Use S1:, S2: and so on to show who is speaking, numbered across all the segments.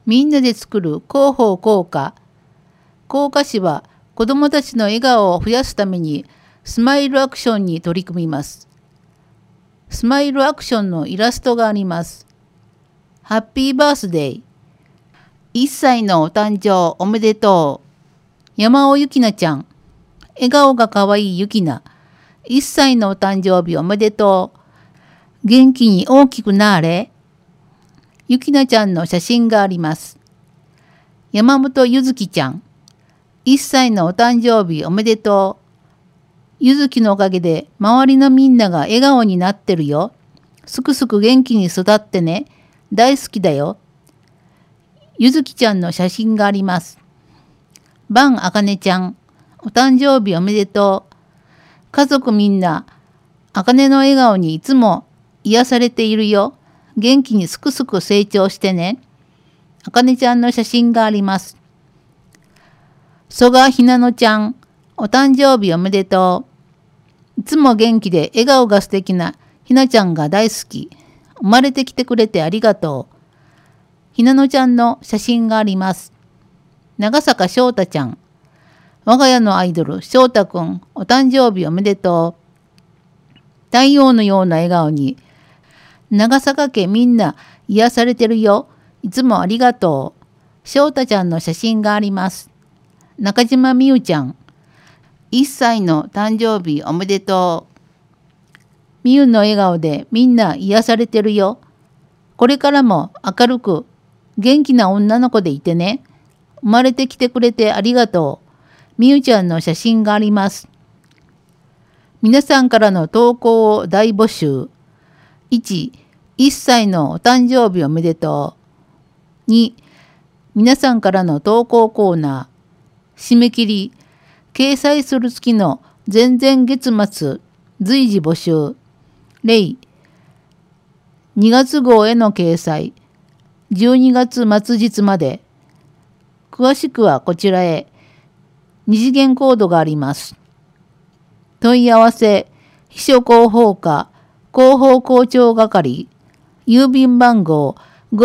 S1: みんなで作る広報効果。効果市は子どもたちの笑顔を増やすためにスマイルアクションに取り組みます。スマイルアクションのイラストがあります。ハッピーバースデー。1歳のお誕生おめでとう。山尾ゆきなちゃん。笑顔がかわいいゆきな。1歳のお誕生日おめでとう。元気に大きくなーれ。ゆきなちゃんの写真があります。山本ゆずきちゃん。1歳のお誕生日おめでとう。ゆずきのおかげで周りのみんなが笑顔になってるよ。すくすく元気に育ってね。大好きだよ。ゆずきちゃんの写真があります。ばんあかねちゃん。お誕生日おめでとう。家族みんな、あかねの笑顔にいつも癒されているよ。元気にすくすく成長してね。あかねちゃんの写真があります。曽我ひなのちゃん。お誕生日おめでとう。いつも元気で笑顔が素敵なひなちゃんが大好き。生まれてきてくれてありがとう。ひなのちゃんの写真があります。長坂翔太ちゃん。我が家のアイドル翔太くん。お誕生日おめでとう。太陽のような笑顔に長坂家みんな癒されてるよ。いつもありがとう。翔太ちゃんの写真があります。中島みゆちゃん。1歳の誕生日おめでとう。みゆの笑顔でみんな癒されてるよ。これからも明るく元気な女の子でいてね。生まれてきてくれてありがとう。みゆちゃんの写真があります。皆さんからの投稿を大募集。1、1歳のお誕生日おめでとう。2、皆さんからの投稿コーナー。締め切り、掲載する月の前々月末、随時募集。例、2月号への掲載、12月末日まで。詳しくはこちらへ。二次元コードがあります。問い合わせ、秘書広報課、広報校長係、郵便番号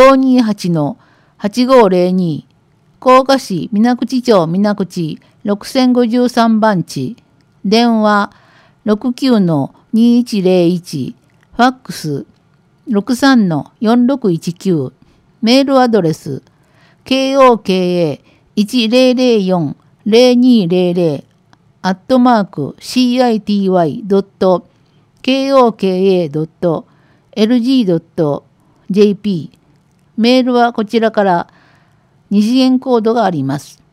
S1: 528-8502、甲賀市水口町水口6053番地、電話 69-2101、ファックス 63-4619、メールアドレス koka1004-0200 city.koka.lg.jp メールはこちらから二次元コードがあります。